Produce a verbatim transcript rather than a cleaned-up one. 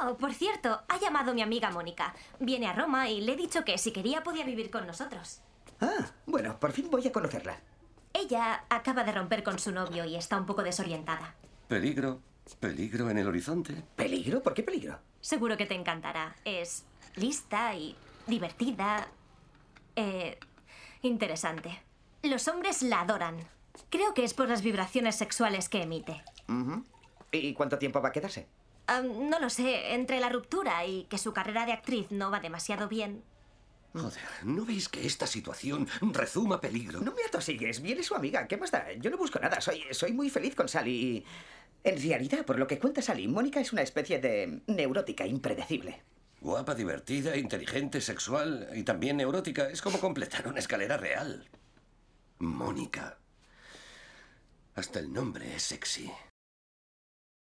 Oh, por cierto, ha llamado mi amiga Mónica. Viene a Roma y le he dicho que si quería podía vivir con nosotros. Ah, bueno, por fin voy a conocerla. Ella acaba de romper con su novio y está un poco desorientada. Peligro. Peligro en el horizonte. ¿Peligro? ¿Por qué peligro? Seguro que te encantará. Es lista y divertida. Eh, interesante. Los hombres la adoran. Creo que es por las vibraciones sexuales que emite. Uh-huh. ¿Y cuánto tiempo va a quedarse? Um, no lo sé. Entre la ruptura y que su carrera de actriz no va demasiado bien. Joder, ¿no veis que esta situación rezuma peligro? No me atosigues. Viene su amiga. ¿Qué más da? Yo no busco nada. Soy, soy muy feliz con Sally. En realidad, por lo que cuenta Sally, Mónica es una especie de neurótica impredecible. Guapa, divertida, inteligente, sexual y también neurótica. Es como completar una escalera real. Mónica. Hasta el nombre es sexy.